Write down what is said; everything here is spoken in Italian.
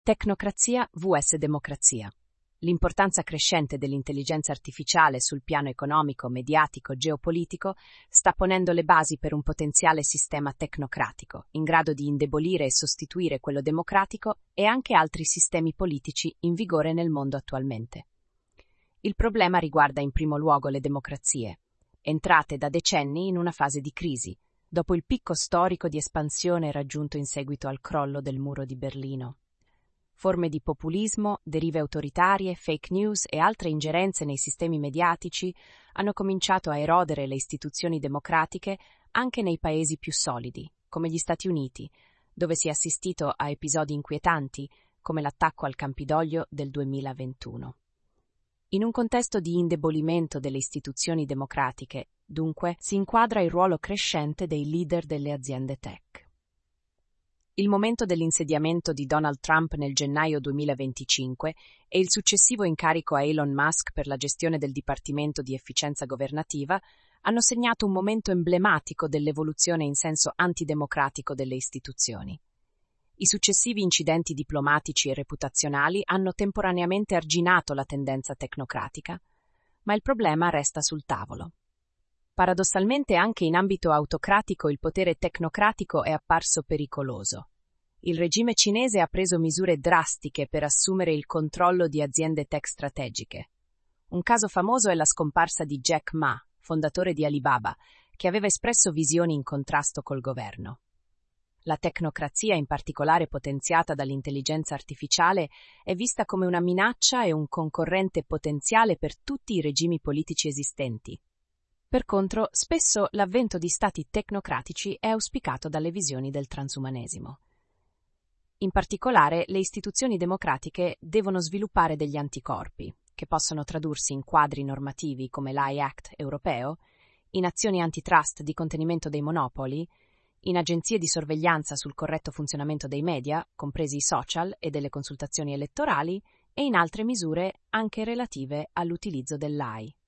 Tecnocrazia vs democrazia. L'importanza crescente dell'intelligenza artificiale sul piano economico, mediatico, geopolitico sta ponendo le basi per un potenziale sistema tecnocratico, in grado di indebolire e sostituire quello democratico e anche altri sistemi politici in vigore nel mondo attualmente. Il problema riguarda in primo luogo le democrazie, entrate da decenni in una fase di crisi, dopo il picco storico di espansione raggiunto in seguito al crollo del muro di Berlino. Forme di populismo, derive autoritarie, fake news e altre ingerenze nei sistemi mediatici hanno cominciato a erodere le istituzioni democratiche anche nei paesi più solidi, come gli Stati Uniti, dove si è assistito a episodi inquietanti come l'attacco al Campidoglio del 2021. In un contesto di indebolimento delle istituzioni democratiche, dunque, si inquadra il ruolo crescente dei leader delle aziende tech. Il momento dell'insediamento di Donald Trump nel gennaio 2025 e il successivo incarico a Elon Musk per la gestione del Dipartimento di Efficienza Governativa hanno segnato un momento emblematico dell'evoluzione in senso antidemocratico delle istituzioni. I successivi incidenti diplomatici e reputazionali hanno temporaneamente arginato la tendenza tecnocratica, ma il problema resta sul tavolo. Paradossalmente anche in ambito autocratico il potere tecnocratico è apparso pericoloso. Il regime cinese ha preso misure drastiche per assumere il controllo di aziende tech strategiche. Un caso famoso è la scomparsa di Jack Ma, fondatore di Alibaba, che aveva espresso visioni in contrasto col governo. La tecnocrazia, in particolare potenziata dall'intelligenza artificiale, è vista come una minaccia e un concorrente potenziale per tutti i regimi politici esistenti. Per contro, spesso l'avvento di stati tecnocratici è auspicato dalle visioni del transumanesimo. In particolare, le istituzioni democratiche devono sviluppare degli anticorpi, che possono tradursi in quadri normativi come l'AI Act europeo, in azioni antitrust di contenimento dei monopoli, in agenzie di sorveglianza sul corretto funzionamento dei media, compresi i social e delle consultazioni elettorali, e in altre misure anche relative all'utilizzo dell'AI.